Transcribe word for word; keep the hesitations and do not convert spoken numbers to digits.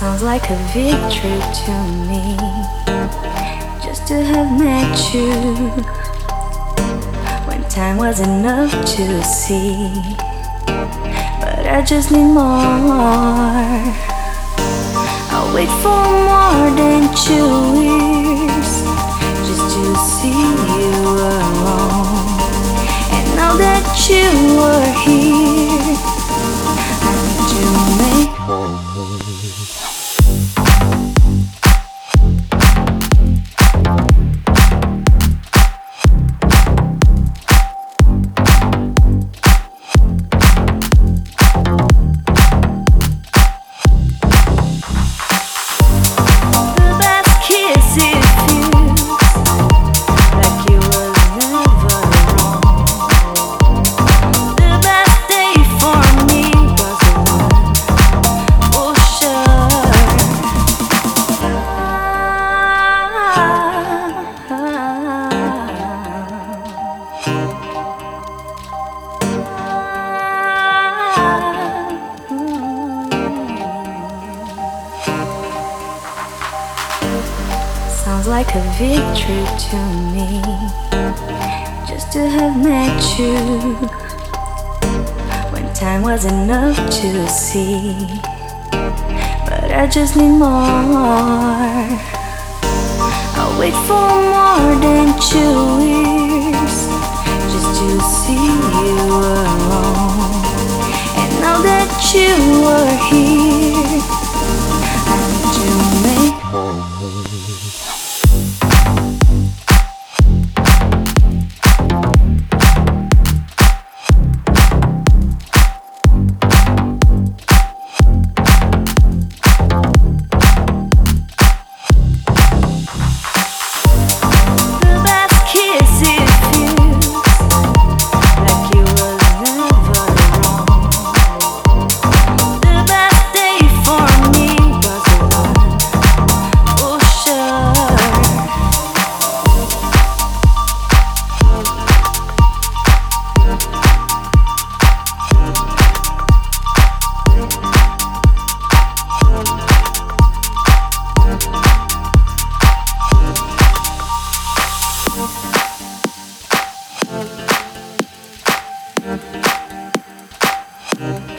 Sounds like a victory to me, just to have met you when time was enough to see. But I just need more. I'll wait for more than two years just to see you alone. And now that you are here, I need to make more moves. Sounds like a victory to me, just to have met you when time was enough to see. But I just need more. I'll wait for more than two years just to see you alone. And now that you are here, I need to make more moves. Mm-hmm.